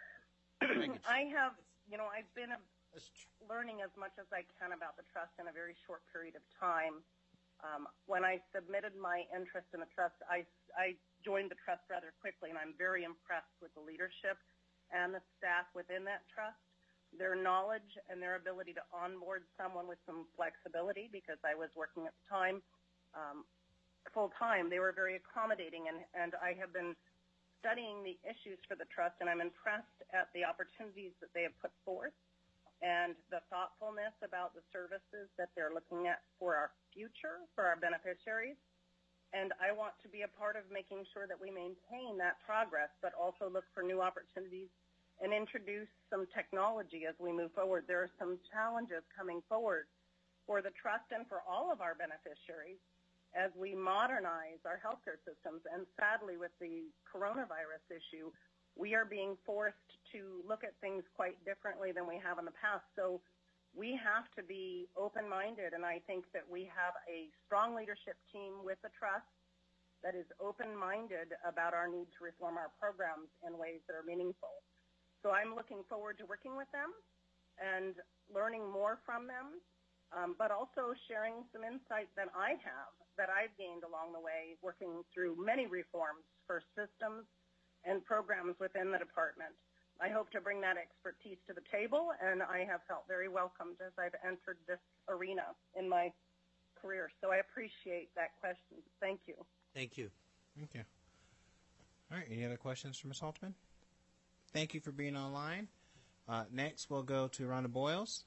I've been learning as much as I can about the trust in a very short period of time. When I submitted my interest in the trust, I joined the trust rather quickly, and I'm very impressed with the leadership and the staff within that trust, their knowledge and their ability to onboard someone with some flexibility, because I was working at the time full-time. They were very accommodating, and I have been studying the issues for the trust, and I'm impressed at the opportunities that they have put forth and the thoughtfulness about the services that they're looking at for our future, for our beneficiaries. And I want to be a part of making sure that we maintain that progress, but also look for new opportunities and introduce some technology as we move forward. There are some challenges coming forward for the trust and for all of our beneficiaries as we modernize our healthcare systems. And sadly, with the coronavirus issue, we are being forced to look at things quite differently than we have in the past. So we have to be open-minded, and I think that we have a strong leadership team with the trust that is open-minded about our need to reform our programs in ways that are meaningful. So I'm looking forward to working with them and learning more from them, but also sharing some insight that I have, that I've gained along the way, working through many reforms for systems and programs within the department. I hope to bring that expertise to the table, and I have felt very welcomed as I've entered this arena in my career. So I appreciate that question. Thank you. Thank you. Thank you. All right, any other questions for Ms. Halterman? Thank you for being online. Next, we'll go to Rhonda Boyles.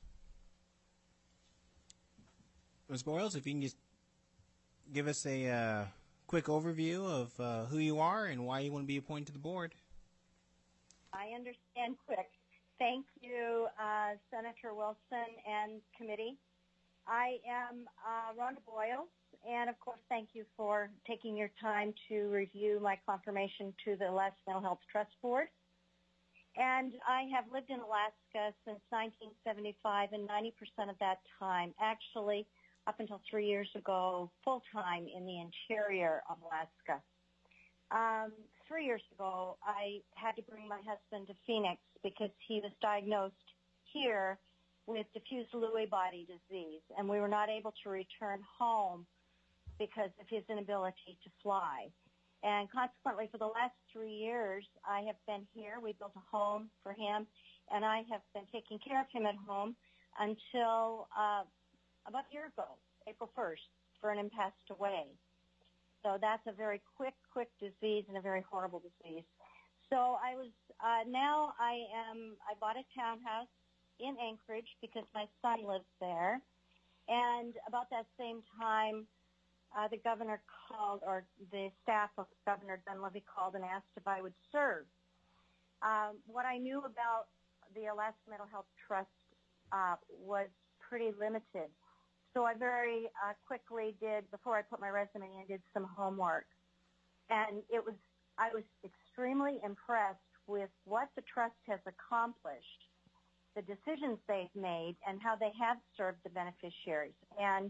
Ms. Boyles, if you can just give us a quick overview of who you are and why you want to be appointed to the board. I understand quick. Thank you, Senator Wilson and committee. I am Rhonda Boyles, and of course, thank you for taking your time to review my confirmation to the Alaska Mental Health Trust Board. And I have lived in Alaska since 1975, and 90% of that time, actually, up until 3 years ago, full-time in the interior of Alaska. 3 years ago, I had to bring my husband to Phoenix because he was diagnosed here with diffuse Lewy body disease, and we were not able to return home because of his inability to fly. And consequently, for the last 3 years, I have been here. We built a home for him, and I have been taking care of him at home until about a year ago, April 1st, Vernon passed away. So that's a very quick disease and a very horrible disease. So I was, now I bought a townhouse in Anchorage because my son lives there. And about that same time, the governor called, or the staff of Governor Dunleavy called and asked if I would serve. What I knew about the Alaska Mental Health Trust was pretty limited. So I very quickly did, before I put my resume in, did some homework. And I was extremely impressed with what the trust has accomplished, the decisions they've made, and how they have served the beneficiaries. And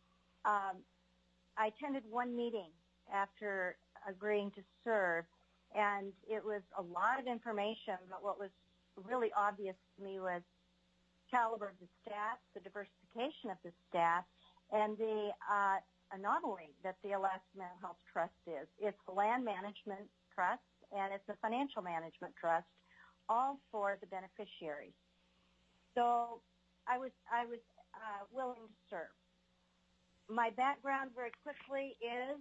I attended one meeting after agreeing to serve, and it was a lot of information, but what was really obvious to me was caliber of the staff, the diversification of the staff, and the anomaly that the Alaska Mental Health Trust is. It's a land management trust, and it's a financial management trust, all for the beneficiaries. So I was willing to serve. My background very quickly is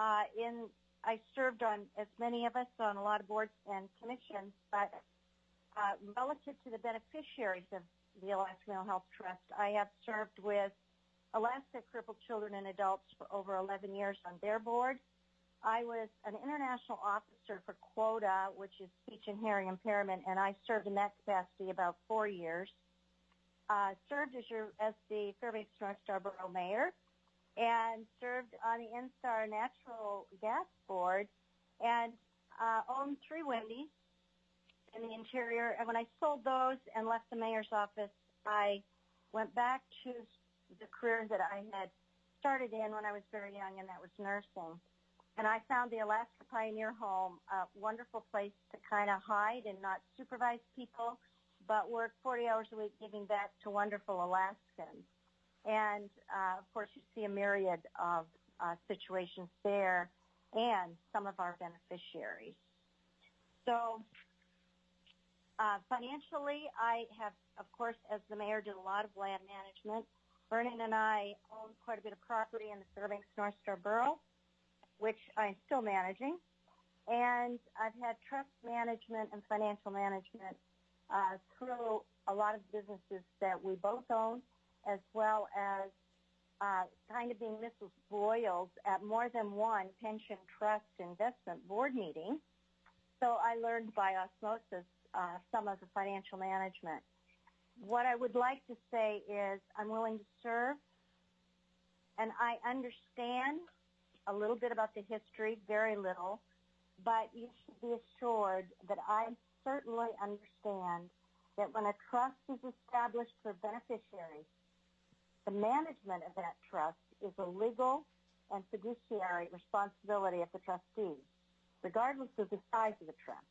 I served on, as many of us, on a lot of boards and commissions, but relative to the beneficiaries of the Alaska Mental Health Trust, I have served with Alaska Crippled Children and Adults for over 11 years on their board. I was an international officer for QUOTA, which is speech and hearing impairment, and I served in that capacity about 4 years. Served as the Fairbanks North Star Borough Mayor, and served on the NSTAR Natural Gas Board, and owned 3 Wendy's in the interior. And when I sold those and left the mayor's office, I went back to the career that I had started in when I was very young, and that was nursing. And I found the Alaska Pioneer Home a wonderful place to kind of hide and not supervise people, but work 40 hours a week giving back to wonderful Alaskans. And, of course, you see a myriad of situations there and some of our beneficiaries. So financially, I have, of course, as the mayor, did a lot of land management. Vernon and I own quite a bit of property in the Fairbanks North Star Borough, which I'm still managing. And I've had trust management and financial management through a lot of businesses that we both own, as well as kind of being Mrs. Boyles at more than one pension trust investment board meeting. So I learned by osmosis some of the financial management. What I would like to say is I'm willing to serve, and I understand a little bit about the history, very little, but you should be assured that I certainly understand that when a trust is established for beneficiaries, the management of that trust is a legal and fiduciary responsibility of the trustees, regardless of the size of the trust.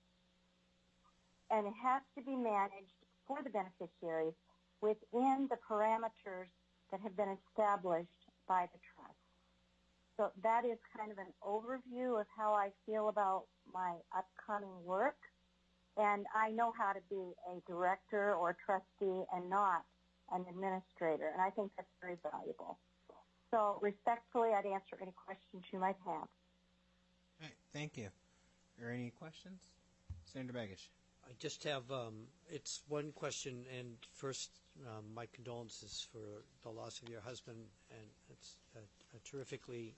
And it has to be managed for the beneficiaries within the parameters that have been established by the trust. So that is kind of an overview of how I feel about my upcoming work. And I know how to be a director or a trustee and not an administrator, and I think that's very valuable. So respectfully, I'd answer any questions you might have. All right, thank you. Are there any questions? Senator Begich. I just have, it's one question, and first, my condolences for the loss of your husband, and it's a terrifically,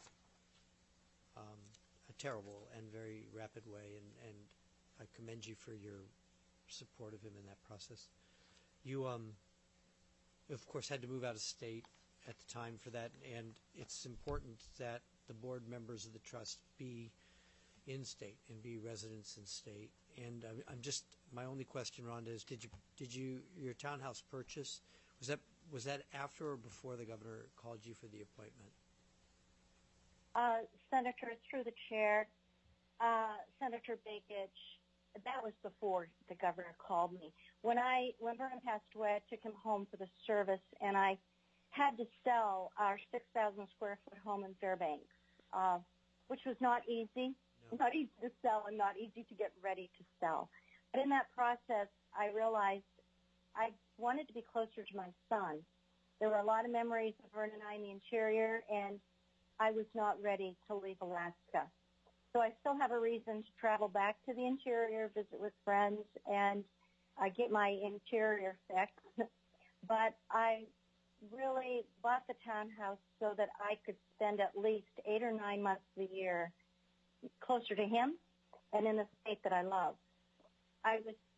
a terrible and very rapid way, and I commend you for your support of him in that process. You, of course, had to move out of state at the time for that, and it's important that the board members of the trust be in state and be residents in state. And I'm just, my only question, Rhonda, is did you your townhouse purchase, was that after or before the governor called you for the appointment? Senator, through the chair, Senator Begich, that was before the governor called me. When Vernon passed away, I took him home for the service, and I had to sell our 6,000 square foot home in Fairbanks, which was not easy. No. Not easy to sell and not easy to get ready to sell. But in that process, I realized I wanted to be closer to my son. There were a lot of memories of Vernon and I in the interior, and I was not ready to leave Alaska. So I still have a reason to travel back to the interior, visit with friends, and get my interior fixed. But I really bought the townhouse so that I could spend at least 8 or 9 months of the year closer to him and in the state that I love. I was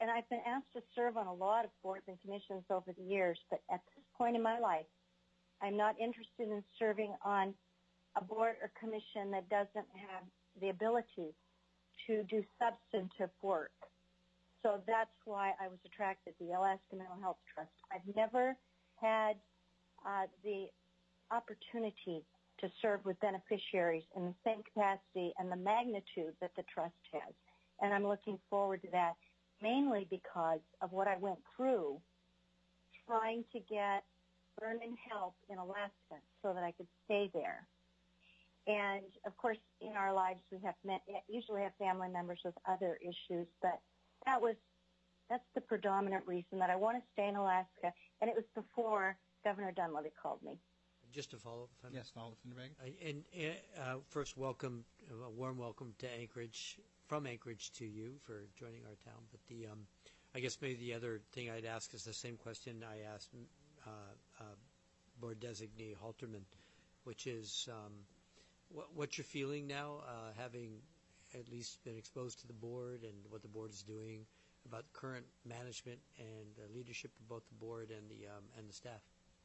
and I've been asked to serve on a lot of boards and commissions over the years, but at this point in my life, I'm not interested in serving on a board or commission that doesn't have the ability to do substantive work. So that's why I was attracted to the Alaska Mental Health Trust. I've never had the opportunity to serve with beneficiaries in the same capacity and the magnitude that the trust has. And I'm looking forward to that, mainly because of what I went through trying to get burn-in help in Alaska so that I could stay there. And, of course, in our lives we usually have family members with other issues, but that's the predominant reason that I want to stay in Alaska, and it was before Governor Dunleavy called me. Just to follow up. Yes, follow up, Senator Baggett. And first, welcome, a warm welcome to Anchorage, from Anchorage to you for joining our town. But I guess maybe the other thing I'd ask is the same question I asked Board Designee Halterman, which is what you're feeling now, having at least been exposed to the board and what the board is doing about current management and leadership of both the board and the staff.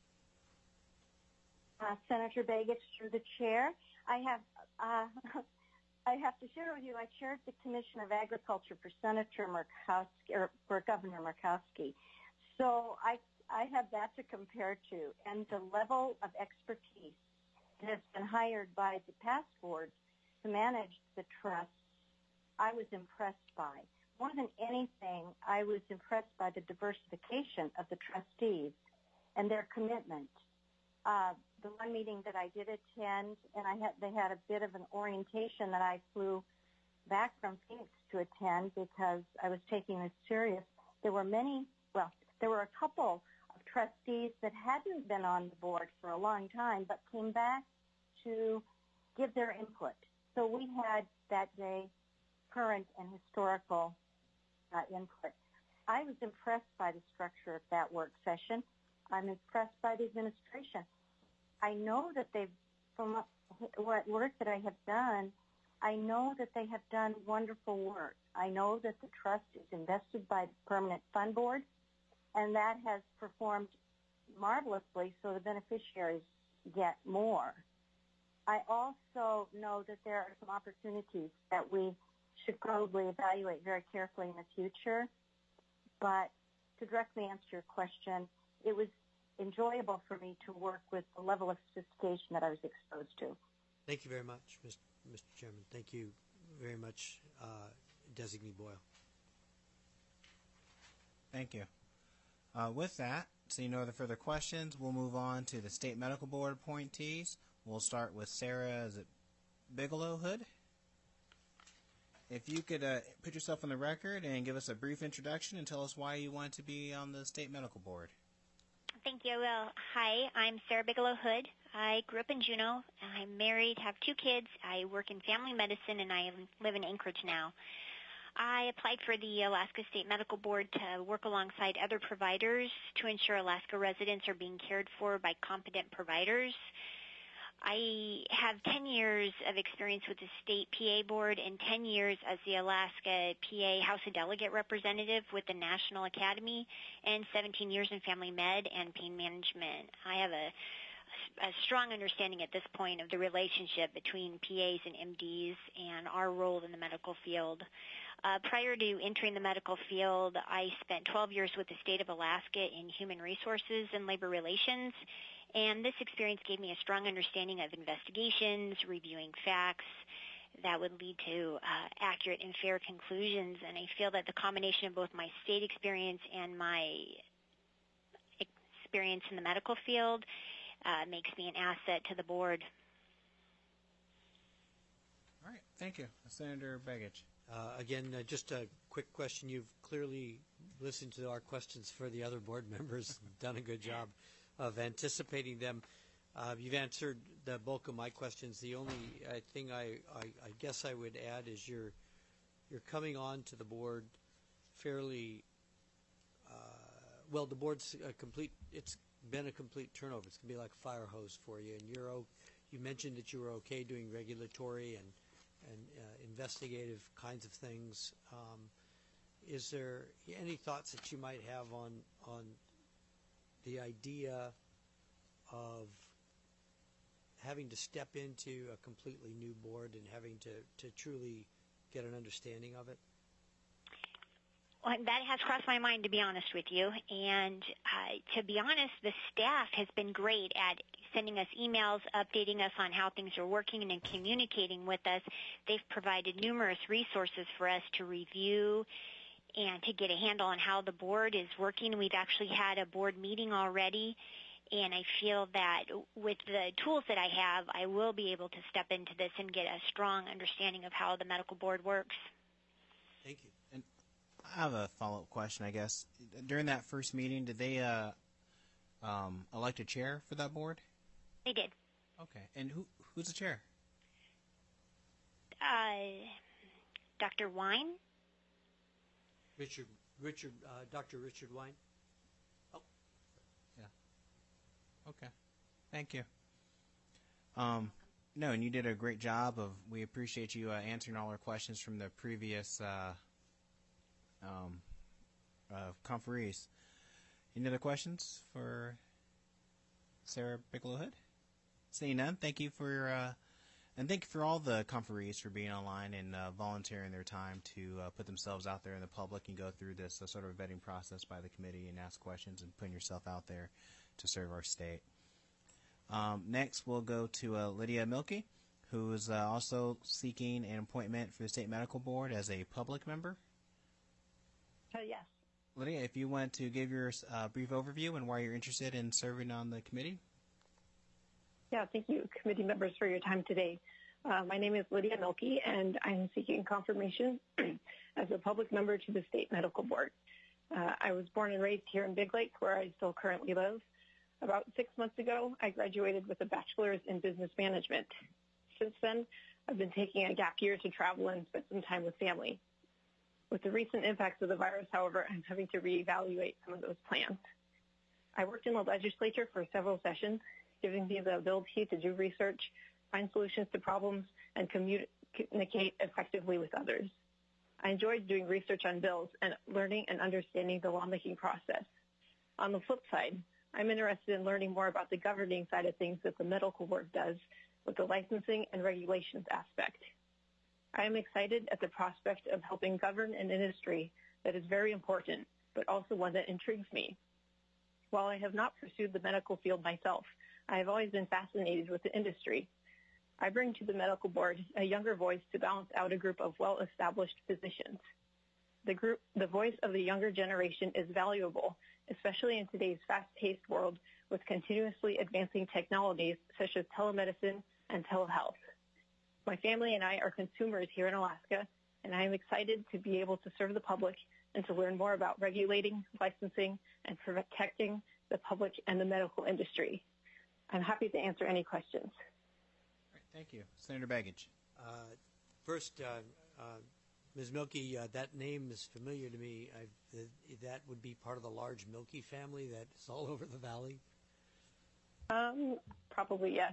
Senator Baggett, through the chair, I have to share with you. I chaired the Commission of Agriculture for Senator Murkowski, or for Governor Murkowski, so I have that to compare to, and the level of expertise that has been hired by the past boards to manage the trust, I was impressed by. More than anything, I was impressed by the diversification of the trustees and their commitment. The one meeting that I did attend, and they had a bit of an orientation that I flew back from Phoenix to attend because I was taking this serious. There were a couple of trustees that hadn't been on the board for a long time but came back to give their input. So we had that day current and historical input. I was impressed by the structure of that work session. I'm impressed by the administration. I know that from what work that I have done, I know that they have done wonderful work. I know that the trust is invested by the Permanent Fund Board, and that has performed marvelously so the beneficiaries get more. I also know that there are some opportunities that we should probably evaluate very carefully in the future. But to directly answer your question, it was enjoyable for me to work with the level of sophistication that I was exposed to. Thank you very much, Mr. Chairman. Thank you very much, Designee Boyle. Thank you. With that, seeing no other further questions, we'll move on to the State Medical Board appointees. We'll start with Sarah, Bigelow Hood? If you could put yourself on the record and give us a brief introduction and tell us why you want to be on the State Medical Board. Thank you. Well, hi, I'm Sarah Bigelow Hood. I grew up in Juneau. I'm married, have 2 kids. I work in family medicine, and I live in Anchorage now. I applied for the Alaska State Medical Board to work alongside other providers to ensure Alaska residents are being cared for by competent providers. I have 10 years of experience with the State PA Board and 10 years as the Alaska PA House of Delegate representative with the National Academy and 17 years in family med and pain management. I have a strong understanding at this point of the relationship between PAs and MDs and our role in the medical field. Prior to entering the medical field, I spent 12 years with the state of Alaska in human resources and labor relations, and this experience gave me a strong understanding of investigations, reviewing facts that would lead to accurate and fair conclusions, and I feel that the combination of both my state experience and my experience in the medical field makes me an asset to the board. All right, thank you. Senator Begich. Again, just a quick question. You've clearly listened to our questions for the other board members and done a good job of anticipating them. You've answered the bulk of my questions. The only thing I guess I would add is you're coming on to the board fairly well. The board's complete. It's been a complete turnover. It's going to be like a fire hose for you. And you mentioned that you were okay doing regulatory and investigative kinds of things. is there any thoughts that you might have on the idea of having to step into a completely new board and having to truly get an understanding of it? Well, that has crossed my mind, to be honest with you. And to be honest, the staff has been great at sending us emails, updating us on how things are working, and communicating with us. They've provided numerous resources for us to review and to get a handle on how the board is working. We've actually had a board meeting already, and I feel that with the tools that I have, I will be able to step into this and get a strong understanding of how the medical board works. Thank you. And I have a follow-up question, I guess. During that first meeting, did they elect a chair for that board? They did. Okay. And who's the chair? Dr. Wine? Dr. Richard Wine. Oh. Yeah. Okay. Thank you. No, and you did a great job we appreciate you answering all our questions from the previous conferees. Any other questions for Sarah Bigelow Hood? Seeing none, thank you for and thank you for all the conferees for being online and volunteering their time to put themselves out there in the public and go through this sort of vetting process by the committee and ask questions and putting yourself out there to serve our state. Next, we'll go to Lydia Milkey, who is also seeking an appointment for the State Medical Board as a public member. Yes. Lydia, if you want to give your brief overview and why you're interested in serving on the committee. Yeah, thank you, committee members, for your time today. My name is Lydia Milkey, and I'm seeking confirmation as a public member to the State Medical Board. I was born and raised here in Big Lake, where I still currently live. About 6 months ago, I graduated with a bachelor's in business management. Since then, I've been taking a gap year to travel and spend some time with family. With the recent impacts of the virus, however, I'm having to reevaluate some of those plans. I worked in the legislature for several sessions, giving me the ability to do research, find solutions to problems, and communicate effectively with others. I enjoyed doing research on bills and learning and understanding the lawmaking process. On the flip side, I'm interested in learning more about the governing side of things that the medical board does with the licensing and regulations aspect. I am excited at the prospect of helping govern an industry that is very important, but also one that intrigues me. While I have not pursued the medical field myself, I have always been fascinated with the industry. I bring to the medical board a younger voice to balance out a group of well-established physicians. The voice of the younger generation is valuable, especially in today's fast-paced world with continuously advancing technologies such as telemedicine and telehealth. My family and I are consumers here in Alaska, and I am excited to be able to serve the public and to learn more about regulating, licensing, and protecting the public and the medical industry. I'm happy to answer any questions. All right, thank you. Senator Baggage. First, Ms. Milkey, that name is familiar to me. That would be part of the large Milkey family that is all over the valley? Probably, yes.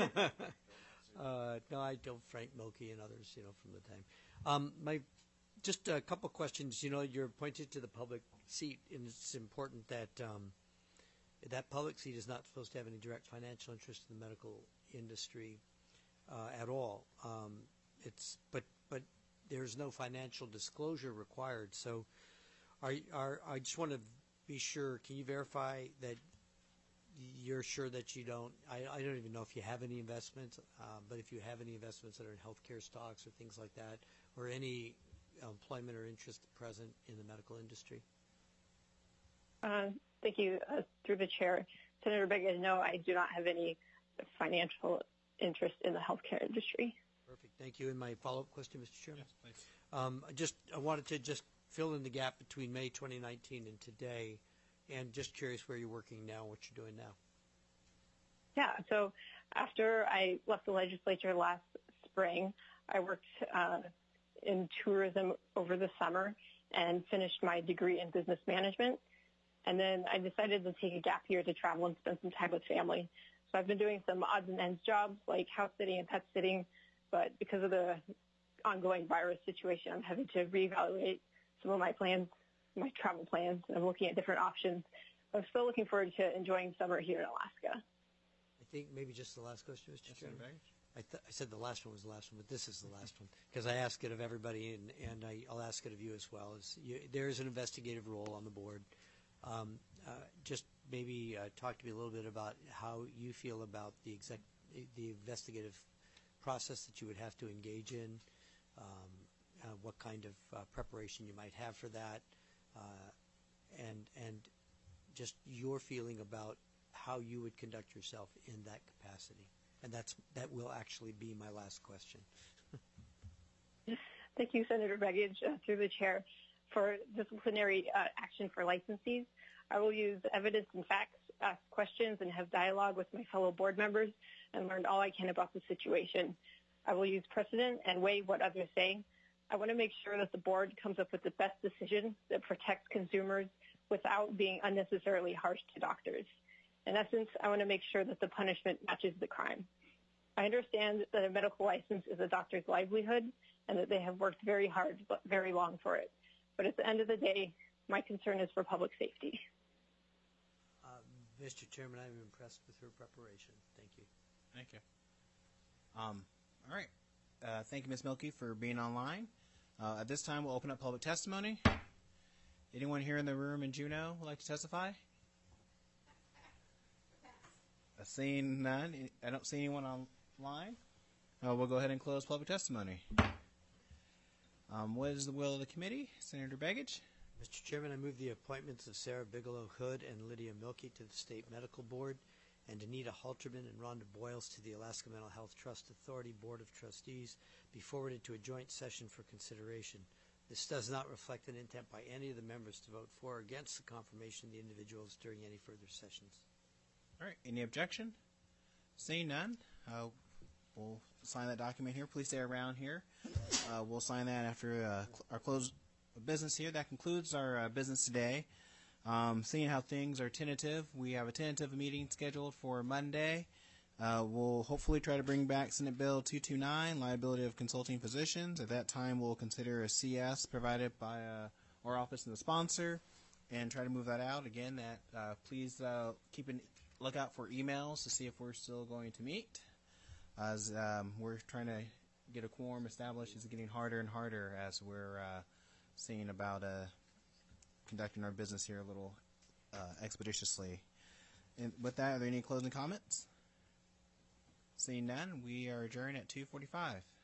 No, I don't. Frank Milkey and others, from the time. Just a couple questions. You're appointed to the public seat, and it's important that that public seat is not supposed to have any direct financial interest in the medical industry at all. But there's no financial disclosure required. So, I just want to be sure. Can you verify that you're sure that you don't? I don't even know if you have any investments, but if you have any investments that are in healthcare stocks or things like that, or any employment or interest present in the medical industry. Thank you. Through the chair, Senator Biggett, no, I do not have any financial interest in the healthcare industry. Perfect. Thank you. And my follow-up question, Mr. Chairman? Yes, please. I wanted to just fill in the gap between May 2019 and today, and just curious where you're working now, what you're doing now. Yeah, so after I left the legislature last spring, I worked in tourism over the summer and finished my degree in business management. And then I decided to take a gap year to travel and spend some time with family. So I've been doing some odds and ends jobs like house sitting and pet sitting, but because of the ongoing virus situation, I'm having to reevaluate some of my plans, my travel plans. I'm looking at different options. I'm still looking forward to enjoying summer here in Alaska. I think maybe just the last question, Mr. Chairman. I said the last one was the last one, but this is the last one because I ask it of everybody, and I'll ask it of you as well. There is an investigative role on the board. Just maybe talk to me a little bit about how you feel about the investigative process that you would have to engage in, what kind of preparation you might have for that, and just your feeling about how you would conduct yourself in that capacity. And that will actually be my last question. Thank you, Senator Begich, through the chair. For disciplinary action for licensees, I will use evidence and facts, ask questions, and have dialogue with my fellow board members and learn all I can about the situation. I will use precedent and weigh what others say. I want to make sure that the board comes up with the best decision that protects consumers without being unnecessarily harsh to doctors. In essence, I want to make sure that the punishment matches the crime. I understand that a medical license is a doctor's livelihood and that they have worked very hard, but very long for it. But at the end of the day, my concern is for public safety. Mr. Chairman, I'm impressed with her preparation. Thank you. Thank you. All right. Thank you, Ms. Milkey, for being online. At this time, we'll open up public testimony. Anyone here in the room in Juneau would like to testify? Seeing none, I don't see anyone online. We'll go ahead and close public testimony. What is the will of the committee? Senator Begich? Mr. Chairman, I move the appointments of Sarah Bigelow Hood and Lydia Milkey to the State Medical Board and Anita Halterman and Rhonda Boyles to the Alaska Mental Health Trust Authority Board of Trustees be forwarded to a joint session for consideration. This does not reflect an intent by any of the members to vote for or against the confirmation of the individuals during any further sessions. All right. Any objection? Seeing none, we'll sign that document here. Please stay around here. We'll sign that after our close of business here. That concludes our business today. Seeing how things are tentative, we have a tentative meeting scheduled for Monday. We'll hopefully try to bring back Senate Bill 229, liability of consulting physicians. At that time, we'll consider a CS provided by our office and the sponsor and try to move that out. Again, please keep a lookout for emails to see if we're still going to meet. As we're trying to get a quorum established, it's getting harder and harder as we're seeing about conducting our business here a little expeditiously. And with that, are there any closing comments? Seeing none, we are adjourned at 2:45.